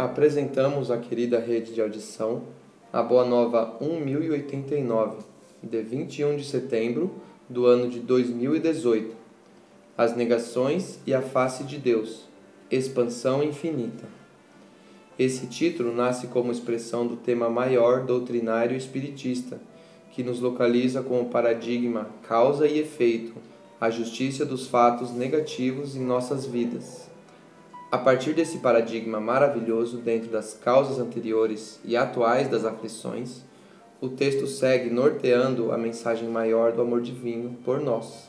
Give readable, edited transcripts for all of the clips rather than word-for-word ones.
apresentamos à querida rede de audição a Boa Nova 1089, de 21 de setembro do ano de 2018. As negações e a face de Deus. Expansão infinita. Esse título nasce como expressão do tema maior doutrinário espiritista, que nos localiza com o paradigma causa e efeito, a justiça dos fatos negativos em nossas vidas. A partir desse paradigma maravilhoso dentro das causas anteriores e atuais das aflições, o texto segue norteando a mensagem maior do amor divino por nós.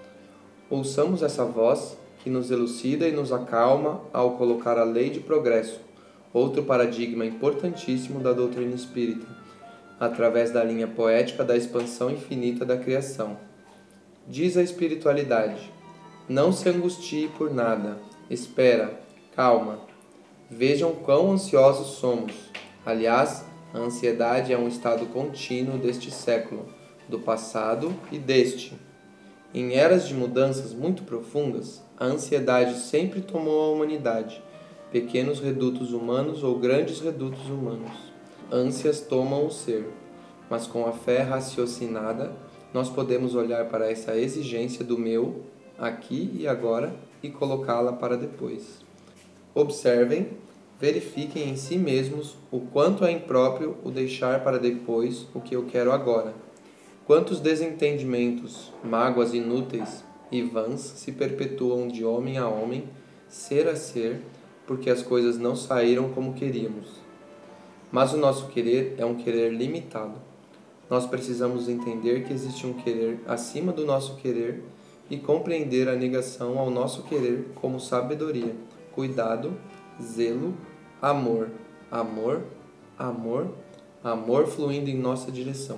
Ouçamos essa voz que nos elucida e nos acalma ao colocar a lei de progresso, outro paradigma importantíssimo da doutrina espírita, através da linha poética da expansão infinita da criação. Diz a espiritualidade: não se angustie por nada, espera, calma. Vejam quão ansiosos somos. Aliás, a ansiedade é um estado contínuo deste século, do passado e deste. Em eras de mudanças muito profundas, a ansiedade sempre tomou a humanidade, pequenos redutos humanos ou grandes redutos humanos. Ânsias tomam o ser, mas com a fé raciocinada, nós podemos olhar para essa exigência do meu, aqui e agora, e colocá-la para depois. Observem, verifiquem em si mesmos o quanto é impróprio o deixar para depois o que eu quero agora. Quantos desentendimentos, mágoas inúteis e vãs se perpetuam de homem a homem, ser a ser, porque as coisas não saíram como queríamos. Mas o nosso querer é um querer limitado. Nós precisamos entender que existe um querer acima do nosso querer e compreender a negação ao nosso querer como sabedoria, cuidado, zelo, amor, amor, amor, amor fluindo em nossa direção.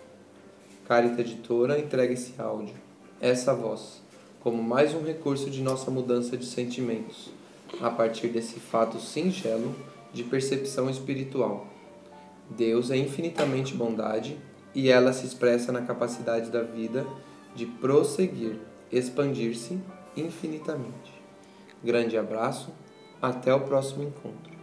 Carita Editora entrega esse áudio, essa voz, como mais um recurso de nossa mudança de sentimentos, a partir desse fato singelo de percepção espiritual. Deus é infinitamente bondade e ela se expressa na capacidade da vida de prosseguir, expandir-se infinitamente. Grande abraço, até o próximo encontro.